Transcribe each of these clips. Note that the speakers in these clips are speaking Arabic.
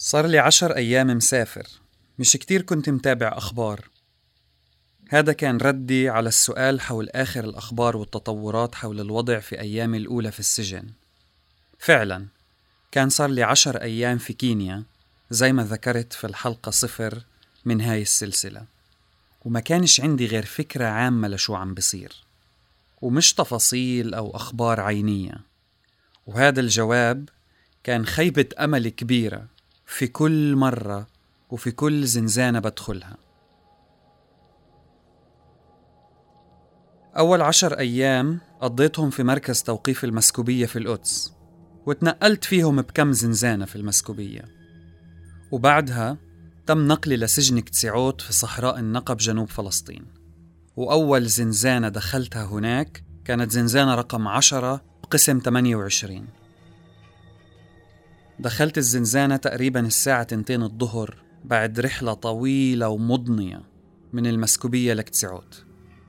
صار لي 10 أيام مسافر، مش كتير كنت متابع أخبار. هذا كان ردي على السؤال حول آخر الأخبار والتطورات حول الوضع في أيامي الأولى في السجن. فعلا كان صار لي 10 أيام في كينيا زي ما ذكرت في الحلقة 0 من هاي السلسلة، وما كانش عندي غير فكرة عامة لشو عم بصير، ومش تفاصيل أو أخبار عينية. وهذا الجواب كان خيبة أمل كبيرة في كل مرة وفي كل زنزانة بدخلها. أول 10 أيام قضيتهم في مركز توقيف المسكوبية في القدس، وتنقلت فيهم بكم زنزانة في المسكوبية، وبعدها تم نقلي لسجن كتسعوت في صحراء النقب جنوب فلسطين. وأول زنزانة دخلتها هناك كانت زنزانة رقم 10 بقسم 28. دخلت الزنزانة تقريباً الساعة 2 الظهر بعد رحلة طويلة ومضنية من المسكوبية لكتسعوت.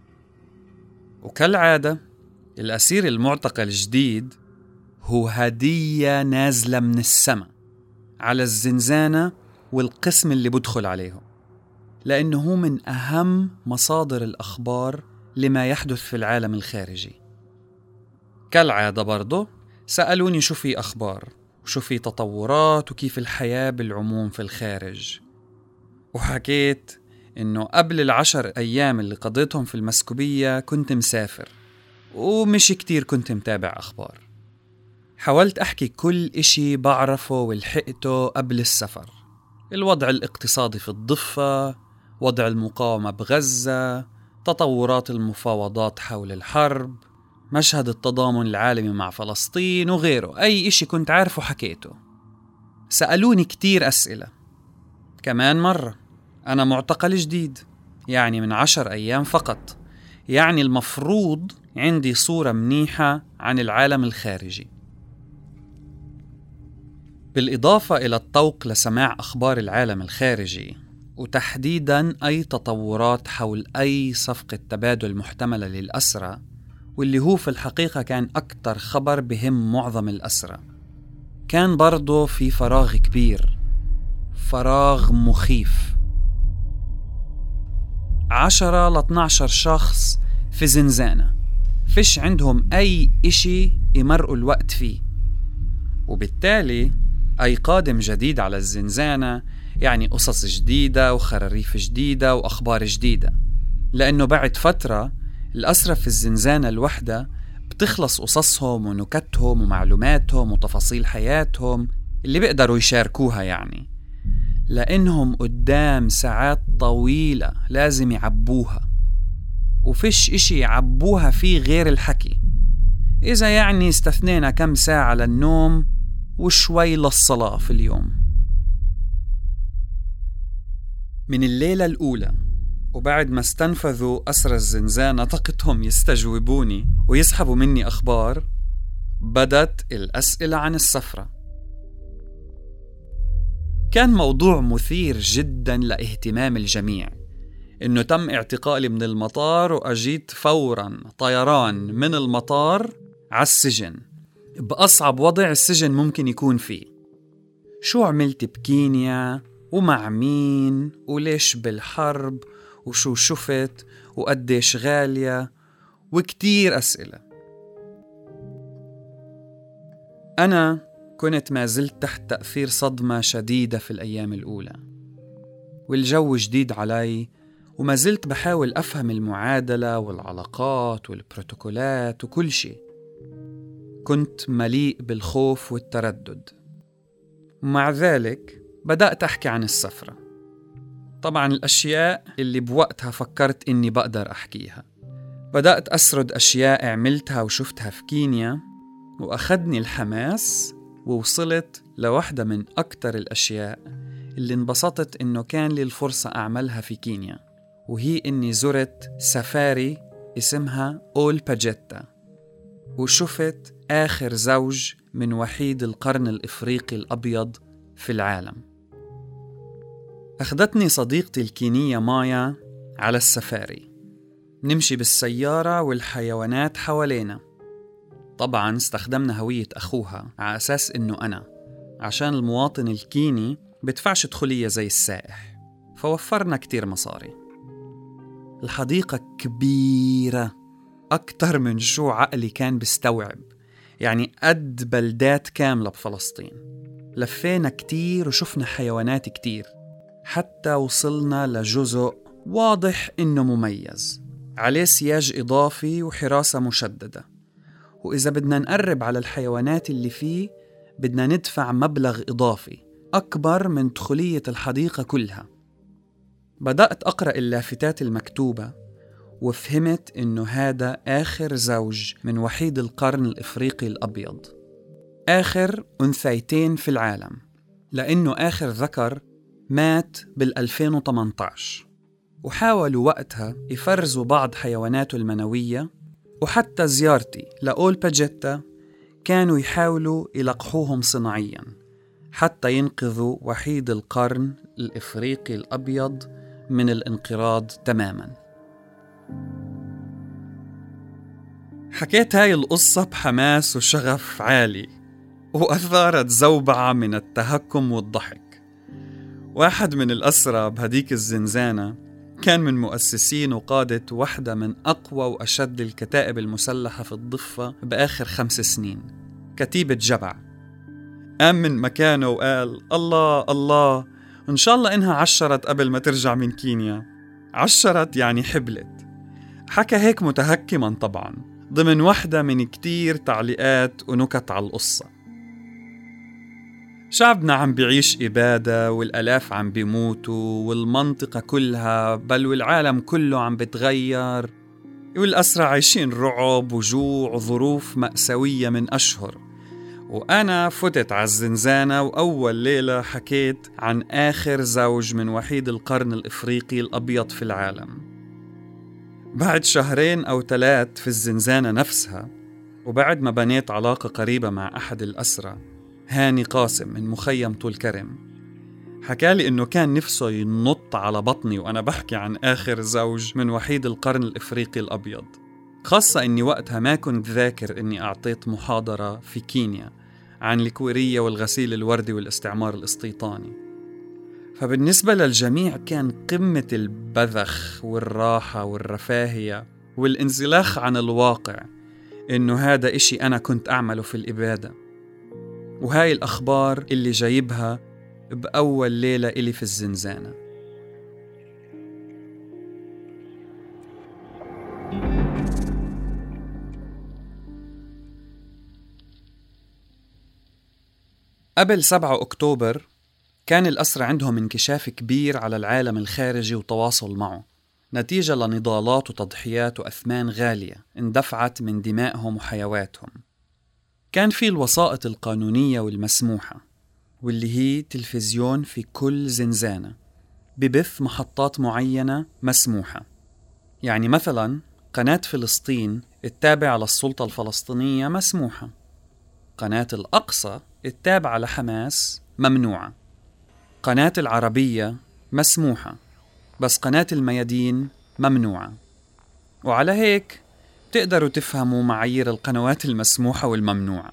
وكالعادة الأسير المعتقل الجديد هو هدية نازلة من السماء على الزنزانة والقسم اللي بدخل عليهم، لأنه هو من أهم مصادر الأخبار لما يحدث في العالم الخارجي. كالعادة برضو سألوني شو في أخبار وشو في تطورات وكيف الحياة بالعموم في الخارج، وحكيت إنه قبل 10 أيام اللي قضيتهم في المسكوبية كنت مسافر ومش كتير كنت متابع أخبار. حاولت أحكي كل إشي بعرفه والحقته قبل السفر: الوضع الاقتصادي في الضفة، وضع المقاومة بغزة، تطورات المفاوضات حول الحرب، مشهد التضامن العالمي مع فلسطين وغيره. أي إشي كنت عارفه حكيته. سألوني كتير أسئلة. كمان مرة أنا معتقل جديد، يعني من 10 أيام فقط، يعني المفروض عندي صورة منيحة عن العالم الخارجي. بالإضافة إلى الطوق لسماع أخبار العالم الخارجي، وتحديداً أي تطورات حول أي صفقة تبادل محتملة للأسرى، واللي هو في الحقيقة كان أكتر خبر بهم معظم الأسرى، كان برضو في فراغ كبير، فراغ مخيف. 10 ل 12 شخص في زنزانة، فيش عندهم أي إشي يمرقوا الوقت فيه، وبالتالي أي قادم جديد على الزنزانة يعني قصص جديدة وخراريف جديدة وأخبار جديدة، لأنه بعد فترة الأسرى في الزنزانة الوحدة بتخلص قصصهم ونكتهم ومعلوماتهم وتفاصيل حياتهم اللي بيقدروا يشاركوها، يعني لأنهم قدام ساعات طويلة لازم يعبوها، وفيش إشي يعبوها فيه غير الحكي، إذا يعني استثنينا كم ساعة للنوم وشوي للصلاة في اليوم. من الليلة الأولى وبعد ما استنفذوا أسرى الزنزانة طاقتهم يستجوبوني ويسحبوا مني أخبار، بدت الأسئلة عن السفرة. كان موضوع مثير جدا لاهتمام الجميع، إنه تم اعتقالي من المطار وأجيت فورا طيران من المطار على السجن، بأصعب وضع السجن ممكن يكون فيه. شو عملت بكينيا ومع مين وليش بالحرب وشو شفت وقديش غالية، وكتير أسئلة. أنا كنت ما زلت تحت تأثير صدمة شديدة في الأيام الأولى، والجو جديد علي، وما زلت بحاول أفهم المعادلة والعلاقات والبروتوكولات وكل شيء. كنت مليء بالخوف والتردد. مع ذلك بدأت أحكي عن السفرة. طبعاً الأشياء اللي بوقتها فكرت إني بقدر أحكيها. بدأت أسرد أشياء عملتها وشفتها في كينيا، وأخذني الحماس ووصلت لواحدة من أكتر الأشياء اللي انبسطت إنه كان لي الفرصة أعملها في كينيا، وهي إني زرت سفاري اسمها أول باجيتا، وشفت آخر زوج من وحيد القرن الإفريقي الأبيض في العالم. أخذتني صديقتي الكينية مايا على السفاري، نمشي بالسيارة والحيوانات حوالينا. طبعاً استخدمنا هوية أخوها على أساس إنه أنا، عشان المواطن الكيني بدفعش دخولية زي السائح، فوفرنا كتير مصاري. الحديقة كبيرة أكتر من شو عقلي كان بيستوعب، يعني قد بلدات كاملة بفلسطين. لفينا كتير وشفنا حيوانات كتير، حتى وصلنا لجزء واضح إنه مميز، عليه سياج إضافي وحراسة مشددة، وإذا بدنا نقرب على الحيوانات اللي فيه بدنا ندفع مبلغ إضافي أكبر من دخولية الحديقة كلها. بدأت أقرأ اللافتات المكتوبة وفهمت إنه هذا آخر زوج من وحيد القرن الإفريقي الأبيض، آخر أنثيتين في العالم، لأنه آخر ذكر مات بال2018. وحاولوا وقتها يفرزوا بعض حيواناته المنوية، وحتى زيارتي لأول باجيتا كانوا يحاولوا يلقحوهم صناعياً حتى ينقذوا وحيد القرن الإفريقي الأبيض من الانقراض تماماً. حكيت هاي القصة بحماس وشغف عالي، وأثارت زوبعة من التهكم والضحك. واحد من الأسرى بهديك الزنزانة كان من مؤسسين وقادة واحدة من أقوى وأشد الكتائب المسلحة في الضفة بآخر 5 سنين، كتيبة جبع. قام من مكانه وقال: الله الله، إن شاء الله إنها عشرت قبل ما ترجع من كينيا. عشرت يعني حبلت. حكى هيك متهكما طبعا، ضمن واحدة من كتير تعليقات ونكت على القصة. شعبنا عم بيعيش إبادة، والألاف عم بيموتوا، والمنطقة كلها بل والعالم كله عم بتغير، والأسرى عايشين رعب وجوع وظروف مأساوية من أشهر. وأنا فتت على الزنزانة وأول ليلة حكيت عن آخر زوج من وحيد القرن الإفريقي الأبيض في العالم. بعد 2 أو 3 في الزنزانة نفسها، وبعد ما بنيت علاقة قريبة مع أحد الأسرى هاني قاسم من مخيم طول كرم، حكالي إنه كان نفسه ينط على بطني وأنا بحكي عن آخر زوج من وحيد القرن الإفريقي الأبيض، خاصة إني وقتها ما كنت ذاكر إني أعطيت محاضرة في كينيا عن الكويرية والغسيل الوردي والاستعمار الاستيطاني. فبالنسبة للجميع كان قمة البذخ والراحة والرفاهية والانزلاق عن الواقع إنه هذا إشي أنا كنت أعمله في الإبادة، وهاي الأخبار اللي جايبها بأول ليلة إلي في الزنزانة. قبل 7 أكتوبر كان الأسرى عندهم انكشاف كبير على العالم الخارجي وتواصل معه، نتيجة لنضالات وتضحيات وأثمان غالية اندفعت من دمائهم وحيواتهم. كان في الوسائط القانونية والمسموحة، واللي هي تلفزيون في كل زنزانة ببث محطات معينة مسموحة. يعني مثلا قناة فلسطين التابعة للسلطة الفلسطينية مسموحة، قناة الأقصى التابعة لحماس ممنوعة، قناة العربية مسموحة، بس قناة الميادين ممنوعة. وعلى هيك تقدروا تفهموا معايير القنوات المسموحة والممنوعة.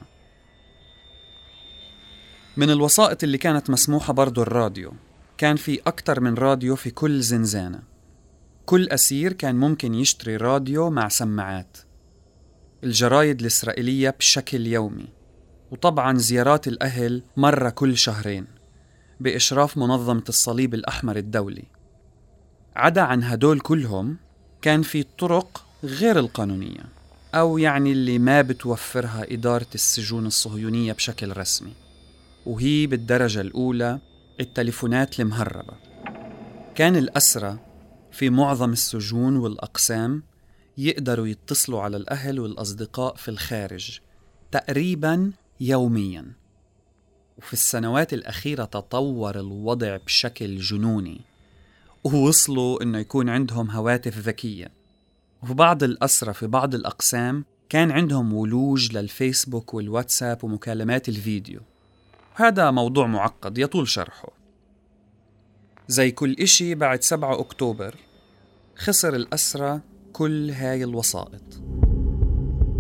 من الوسائط اللي كانت مسموحة برضو الراديو، كان في أكتر من راديو في كل زنزانة. كل أسير كان ممكن يشتري راديو مع سماعات. الجرايد الإسرائيلية بشكل يومي، وطبعا زيارات الأهل مرة كل 2 شهرين بإشراف منظمة الصليب الأحمر الدولي. عدا عن هدول كلهم كان في طرق غير القانونية، أو يعني اللي ما بتوفرها إدارة السجون الصهيونية بشكل رسمي، وهي بالدرجة الأولى التليفونات المهربة. كان الأسرى في معظم السجون والأقسام يقدروا يتصلوا على الأهل والأصدقاء في الخارج تقريباً يومياً. وفي السنوات الأخيرة تطور الوضع بشكل جنوني، ووصلوا إنه يكون عندهم هواتف ذكية. وفي بعض الأسرى في بعض الأقسام كان عندهم ولوج للفيسبوك والواتساب ومكالمات الفيديو. هذا موضوع معقد يطول شرحه. زي كل إشي بعد 7 أكتوبر خسر الأسرى كل هاي الوسائط.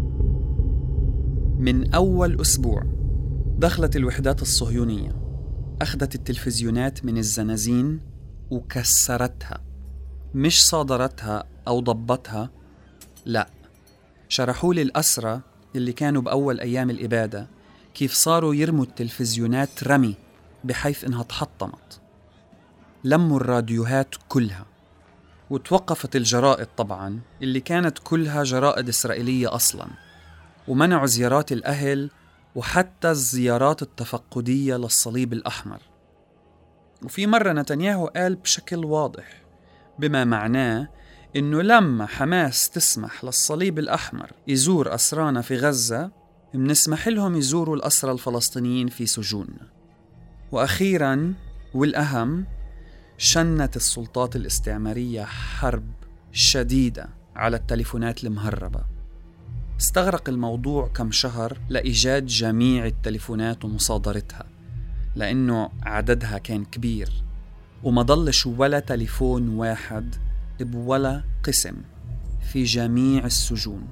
من أول أسبوع دخلت الوحدات الصهيونية أخذت التلفزيونات من الزنازين وكسرتها، مش صادرتها أو ضبطها، لا، شرحوا لي الأسرى اللي كانوا بأول أيام الإبادة كيف صاروا يرموا التلفزيونات رمي بحيث إنها تحطمت. لموا الراديوهات كلها، وتوقفت الجرائد طبعاً اللي كانت كلها جرائد إسرائيلية أصلاً، ومنعوا زيارات الأهل وحتى الزيارات التفقدية للصليب الأحمر. وفي مرة نتنياهو قال بشكل واضح بما معناه إنه لما حماس تسمح للصليب الأحمر يزور أسرانا في غزة، منسمح لهم يزوروا الأسرى الفلسطينيين في سجوننا. وأخيراً والأهم، شنت السلطات الاستعمارية حرب شديدة على التليفونات المهربة. استغرق الموضوع كم شهر لإيجاد جميع التليفونات ومصادرتها، لأنه عددها كان كبير، وما ضلش ولا تليفون واحد بولا قسم في جميع السجون.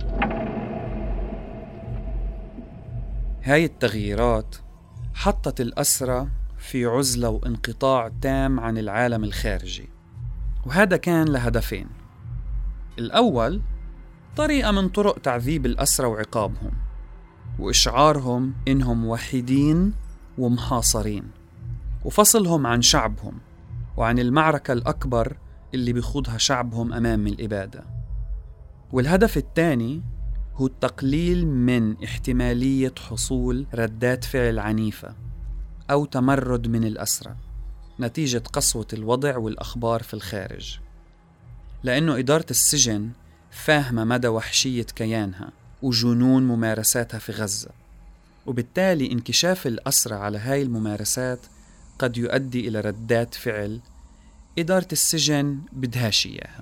هاي التغييرات حطت الأسرى في عزلة وانقطاع تام عن العالم الخارجي، وهذا كان لهدفين. الأول، طريقة من طرق تعذيب الأسرى وعقابهم، وإشعارهم إنهم وحيدين ومحاصرين، وفصلهم عن شعبهم وعن المعركة الأكبر اللي بيخوضها شعبهم أمام الإبادة. والهدف الثاني هو التقليل من احتمالية حصول ردات فعل عنيفة أو تمرد من الأسرى نتيجة قسوة الوضع والأخبار في الخارج، لأنه إدارة السجن فاهمة مدى وحشية كيانها وجنون ممارساتها في غزة، وبالتالي انكشاف الأسرى على هاي الممارسات قد يؤدي إلى ردات فعل إدارة السجن بدهاش إياها.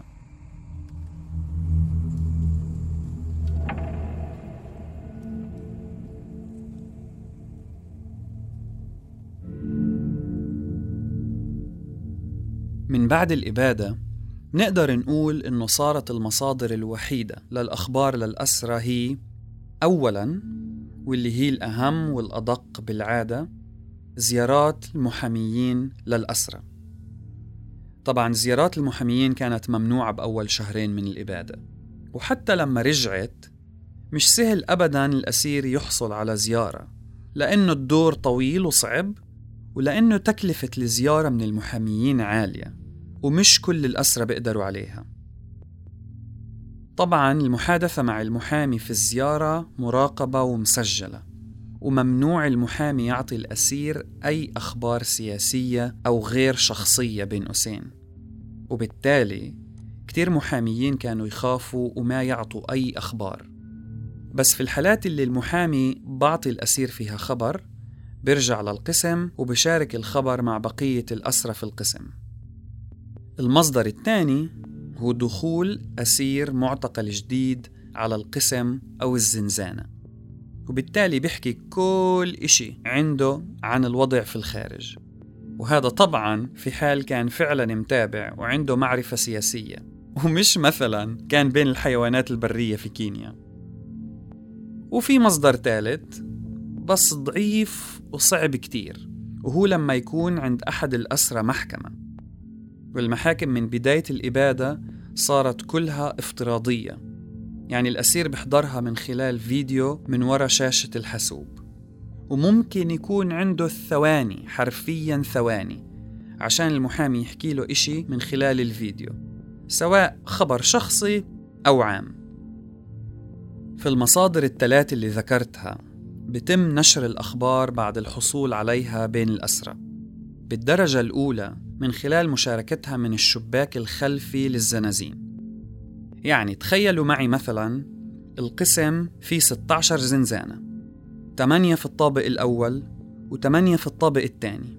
من بعد الإبادة نقدر نقول إنه صارت المصادر الوحيدة للأخبار للأسرى هي أولاً، واللي هي الأهم والأدق بالعادة، زيارات المحاميين للأسرى. طبعاً زيارات المحاميين كانت ممنوعة بأول شهرين من الإبادة، وحتى لما رجعت مش سهل أبداً الأسير يحصل على زيارة، لأنه الدور طويل وصعب، ولأنه تكلفة الزيارة من المحاميين عالية ومش كل الأسرى بيقدروا عليها. طبعاً المحادثة مع المحامي في الزيارة مراقبة ومسجلة، وممنوع المحامي يعطي الأسير أي أخبار سياسية أو غير شخصية بين قوسين، وبالتالي كتير محاميين كانوا يخافوا وما يعطوا أي أخبار. بس في الحالات اللي المحامي بعطي الأسير فيها خبر، بيرجع للقسم وبشارك الخبر مع بقية الأسرى في القسم. المصدر الثاني هو دخول أسير معتقل جديد على القسم أو الزنزانة، وبالتالي بيحكي كل إشي عنده عن الوضع في الخارج، وهذا طبعاً في حال كان فعلاً متابع وعنده معرفة سياسية، ومش مثلاً كان بين الحيوانات البرية في كينيا. وفي مصدر ثالث بس ضعيف وصعب كتير، وهو لما يكون عند أحد الأسرى محكمة، والمحاكم من بداية الإبادة صارت كلها افتراضية، يعني الأسير بيحضرها من خلال فيديو من وراء شاشة الحاسوب، وممكن يكون عنده ثواني، حرفياً ثواني، عشان المحامي يحكي له إشي من خلال الفيديو، سواء خبر شخصي أو عام. في المصادر الثلاث اللي ذكرتها بتم نشر الأخبار بعد الحصول عليها بين الأسرى. بالدرجة الأولى من خلال مشاركتها من الشباك الخلفي للزنازين. يعني تخيلوا معي مثلا القسم فيه 16 زنزانة، 8 في الطابق الأول و8 في الطابق الثاني.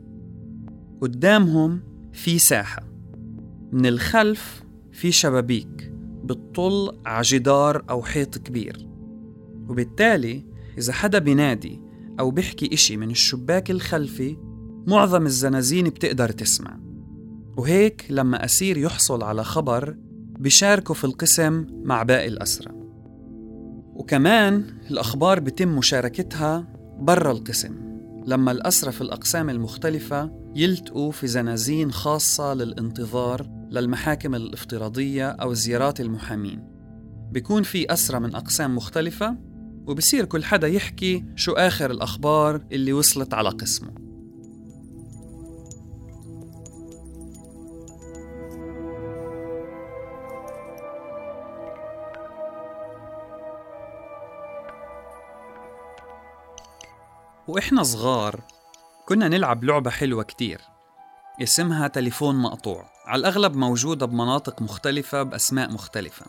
قدامهم في ساحة، من الخلف في شبابيك بتطل على جدار أو حيط كبير، وبالتالي إذا حدا بينادي أو بيحكي إشي من الشباك الخلفي معظم الزنازين بتقدر تسمع. وهيك لما أسير يحصل على خبر بيشاركوا في القسم مع باقي الأسرى. وكمان الأخبار بتم مشاركتها برا القسم، لما الأسرى في الأقسام المختلفة يلتقوا في زنازين خاصة للانتظار للمحاكم الافتراضية أو زيارات المحامين. بيكون في أسرى من أقسام مختلفة، وبصير كل حدا يحكي شو آخر الأخبار اللي وصلت على قسمه. وإحنا صغار كنا نلعب لعبة حلوة كتير اسمها تليفون مقطوع، على الأغلب موجودة بمناطق مختلفة بأسماء مختلفة.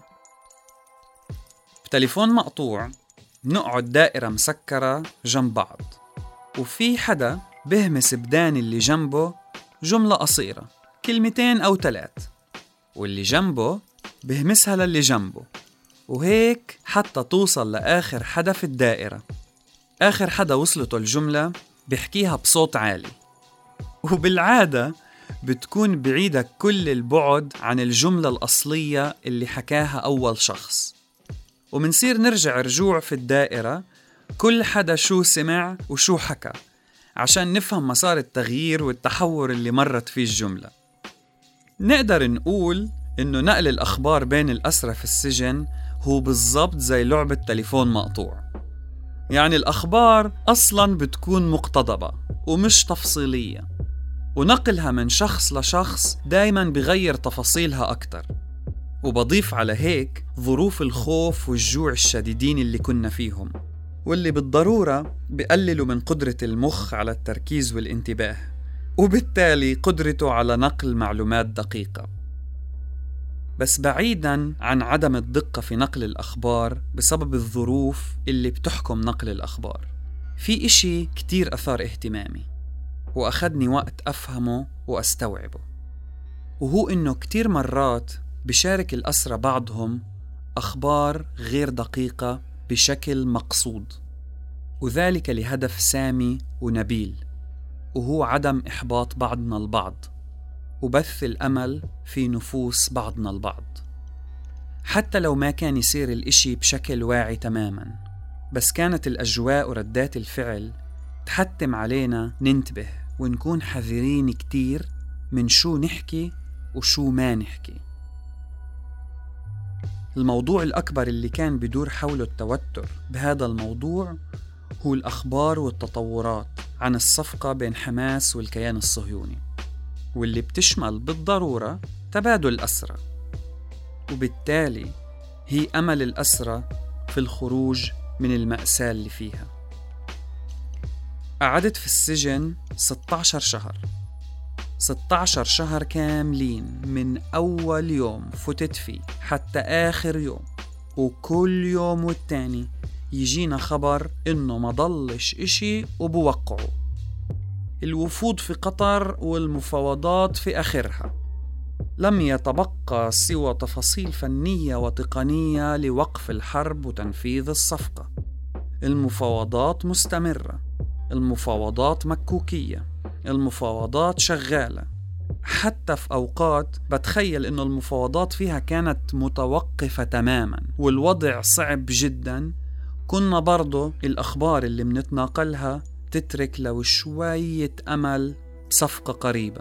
بتليفون مقطوع نقعد دائرة مسكرة جنب بعض، وفي حدا بهمس بدان اللي جنبه جملة قصيرة 2 أو 3، واللي جنبه بهمسها للي جنبه، وهيك حتى توصل لآخر حدا في الدائرة. آخر حدا وصلته الجملة بيحكيها بصوت عالي، وبالعادة بتكون بعيدة كل البعد عن الجملة الأصلية اللي حكاها أول شخص. ومنصير نرجع رجوع في الدائرة كل حدا شو سمع وشو حكى عشان نفهم مسار التغيير والتحور اللي مرت فيه الجملة. نقدر نقول إنه نقل الأخبار بين الأسرى في السجن هو بالضبط زي لعبة تليفون مقطوع. يعني الأخبار أصلاً بتكون مقتضبة ومش تفصيلية، ونقلها من شخص لشخص دايماً بغير تفاصيلها أكتر. وبضيف على هيك ظروف الخوف والجوع الشديدين اللي كنا فيهم، واللي بالضرورة بقللوا من قدرة المخ على التركيز والانتباه، وبالتالي قدرته على نقل معلومات دقيقة. بس بعيداً عن عدم الدقة في نقل الأخبار بسبب الظروف اللي بتحكم نقل الأخبار، في إشي كتير أثار اهتمامي وأخدني وقت أفهمه وأستوعبه، وهو إنه كتير مرات بشارك الأسرى بعضهم أخبار غير دقيقة بشكل مقصود، وذلك لهدف سامي ونبيل، وهو عدم إحباط بعضنا البعض وبث الأمل في نفوس بعضنا البعض. حتى لو ما كان يصير الإشي بشكل واعي تماماً، بس كانت الأجواء وردات الفعل تحتم علينا ننتبه ونكون حذرين كتير من شو نحكي وشو ما نحكي. الموضوع الأكبر اللي كان بدور حوله التوتر بهذا الموضوع هو الأخبار والتطورات عن الصفقة بين حماس والكيان الصهيوني، واللي بتشمل بالضرورة تبادل الأسرى، وبالتالي هي أمل الأسرى في الخروج من المأساة اللي فيها. قعدت في السجن 16 شهر، 16 شهر كاملين من أول يوم فتت فيه حتى آخر يوم، وكل يوم والتاني يجينا خبر إنه ما ضلش إشي وبوقعوا. الوفود في قطر والمفاوضات في آخرها، لم يتبقى سوى تفاصيل فنية وتقنية لوقف الحرب وتنفيذ الصفقة. المفاوضات مستمرة، المفاوضات مكوكية، المفاوضات شغالة. حتى في أوقات بتخيل إنه المفاوضات فيها كانت متوقفة تماماً والوضع صعب جداً، كنا برضو الأخبار اللي منتناقلها تترك لو شوية أمل بصفقة قريبة.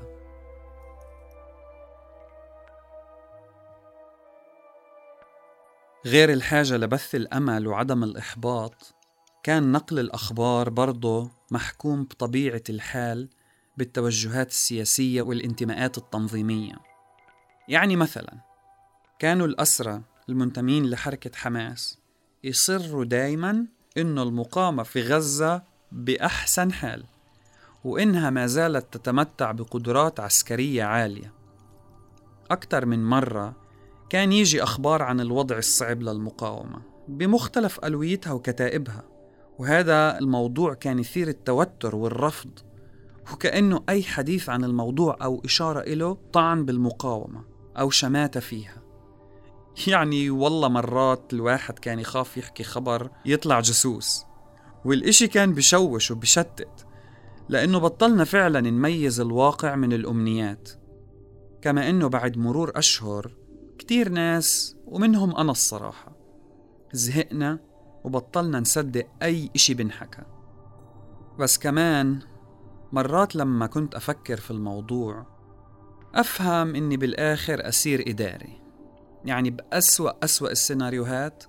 غير الحاجة لبث الأمل وعدم الإحباط، كان نقل الأخبار برضو محكوم بطبيعة الحال بالتوجهات السياسية والانتماءات التنظيمية. يعني مثلا كانوا الأسرى المنتمين لحركة حماس يصروا دايما إنه المقاومة في غزة بأحسن حال، وإنها ما زالت تتمتع بقدرات عسكرية عالية. أكثر من مرة كان يجي أخبار عن الوضع الصعب للمقاومة بمختلف ألويتها وكتائبها، وهذا الموضوع كان يثير التوتر والرفض، وكأنه أي حديث عن الموضوع أو إشارة إله طعن بالمقاومة أو شماتة فيها. يعني والله مرات الواحد كان يخاف يحكي خبر يطلع جاسوس، والإشي كان بشوش وبشتت، لأنه بطلنا فعلا نميز الواقع من الأمنيات. كما أنه بعد مرور أشهر كتير ناس ومنهم أنا الصراحة زهقنا وبطلنا نصدق أي إشي بنحكى. بس كمان مرات لما كنت أفكر في الموضوع أفهم إني بالآخر أسير إداري، يعني بأسوأ السيناريوهات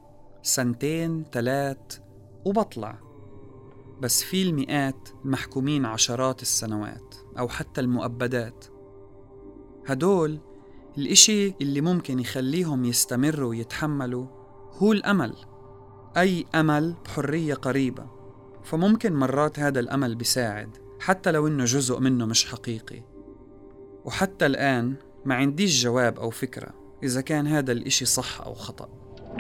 2-3 وبطلع. بس في المئات المحكومين عشرات السنوات أو حتى المؤبدات، هدول الإشي اللي ممكن يخليهم يستمروا ويتحملوا هو الأمل، أي أمل بحرية قريبة. فممكن مرات هذا الأمل بيساعد حتى لو إنه جزء منه مش حقيقي. وحتى الآن ما عنديش جواب أو فكرة إذا كان هذا الإشي صح أو خطأ.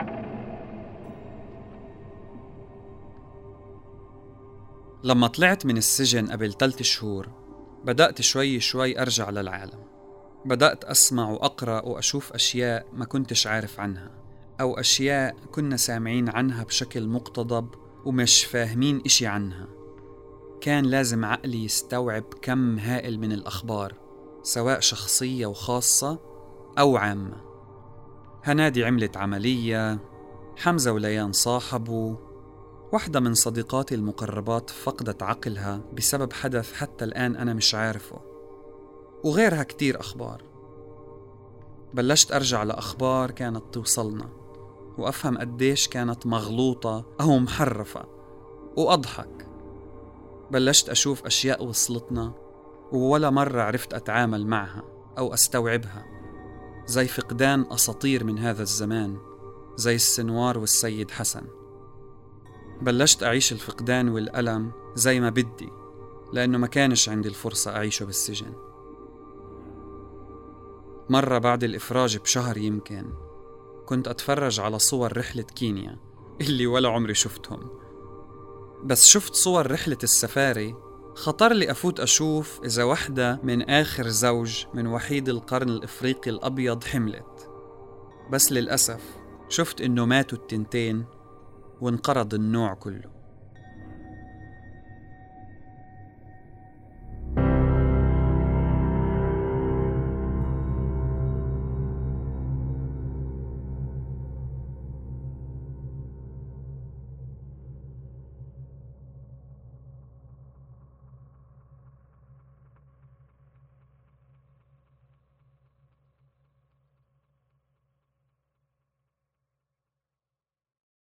لما طلعت من السجن قبل 3 شهور بدأت شوي أرجع للعالم. بدأت أسمع وأقرأ وأشوف أشياء ما كنتش عارف عنها، أو أشياء كنا سامعين عنها بشكل مقتضب ومش فاهمين إشي عنها. كان لازم عقلي يستوعب كم هائل من الأخبار، سواء شخصية وخاصة أو عامة. هنادي عملت عملية، حمزة وليان صاحبوا، واحدة من صديقاتي المقربات فقدت عقلها بسبب حدث حتى الآن أنا مش عارفه، وغيرها كتير أخبار. بلشت أرجع لأخبار كانت توصلنا وأفهم قديش كانت مغلوطة أو محرفة، وأضحك. بلشت أشوف أشياء وصلتنا وولا مرة عرفت أتعامل معها أو أستوعبها، زي فقدان أساطير من هذا الزمان زي السنوار والسيد حسن. بلشت أعيش الفقدان والألم زي ما بدي، لأنه ما كانش عندي الفرصة أعيشه بالسجن. مرة بعد الإفراج بشهر يمكن كنت أتفرج على صور رحلة كينيا اللي ولا عمري شفتهم، بس شفت صور رحلة السفاري. خطر لي أفوت أشوف إذا واحدة من آخر زوج من وحيد القرن الإفريقي الأبيض حملت، بس للأسف شفت إنه ماتوا التنتين وانقرض النوع كله.